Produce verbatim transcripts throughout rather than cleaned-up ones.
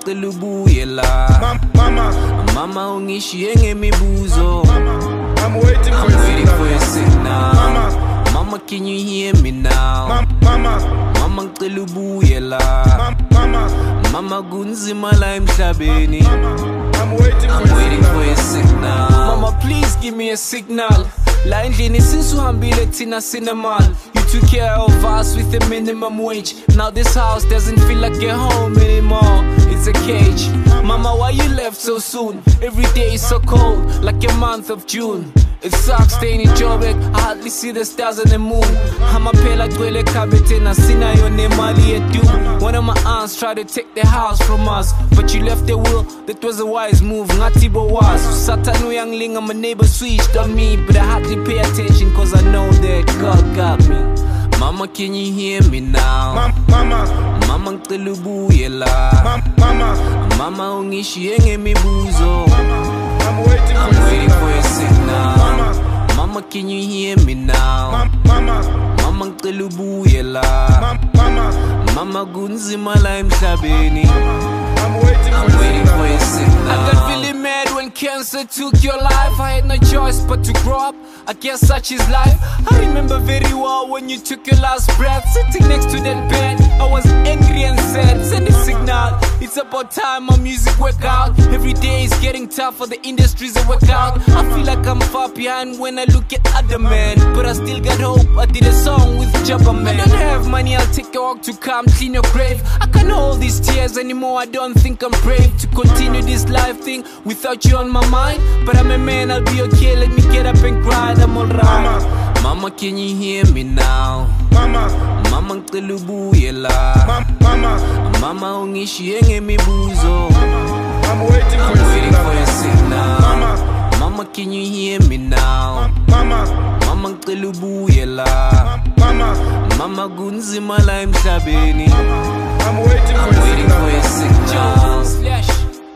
ngicela ubuye la. Mama, mama ungishiye ngemibuzo. I'm waiting for I'm waiting for your signal. Mama, mama can you hear me now? Mama, mama ngicela ubuye la. Mama, mama kunzima la emhlabeni. I'm waiting I'm waiting for your signal. Mama please give me a signal. La endlini since uhambile thina sinemal. You took care of us with a minimum wage. Now this house doesn't feel like a home anymore. It's a cage. Mama, why you left so soon? Every day is so cold, like a month of June. It sucks staying in Joburg, I hardly see the stars and the moon. Amaphela gcwele ekhabethe nasinayo nemali yedu. One of my aunts tried to take the house from us, but you left the will, that was a wise move. Ngathi bowazi Satan uyangilinga, my neighbor switched on me, but I hardly pay attention cause I know that God got me. Mama can you hear me now? Mama, mama ngicela ubuye la. Mama, mama ungishiye ngemibuzo. I'm waiting I'm waiting for your signal. Mama, mama can you hear me now? Mama, mama ngicela ubuye la. Mama, mama kunzima la emhlabeni. I'm waiting I'm waiting for your signal. I got really mad when cancer took your life. I had no choice but to grow up, I guess such is life. I remember very well when you took your last breath. Sitting next to that bed, I was angry and sad. Send a signal, it's about time my music work out. Every day is getting tough for the industries that work out. I feel like I'm far behind when I look at other men, but I still got hope. I did a song with Jabba Man. I don't have money, I'll take a walk to come clean your grave. I can't hold these tears anymore, I don't think I'm brave to continue this life thing without you on my mind. But I'm a man, I'll be okay, let me get up and grind, I'm alright. Mama, mama can you hear me now? Mama, mama ngicela ubuye la. Mama, mama ungishiye ngemibuzo. I'm waiting I'm waiting for your signal. Mama, mama can you hear me now? Mama, mama ngicela ubuye la. Mama, mama kunzima la emhlabeni. I'm waiting I'm waiting for your signal. Slash.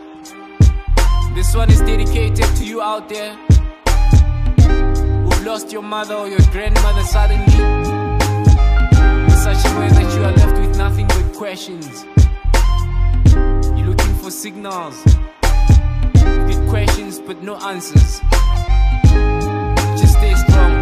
This one is dedicated to you out there who've lost your mother or your grandmother suddenly, in such a way that you are left with nothing but questions. You're looking for signals, good questions but no answers. Just stay strong.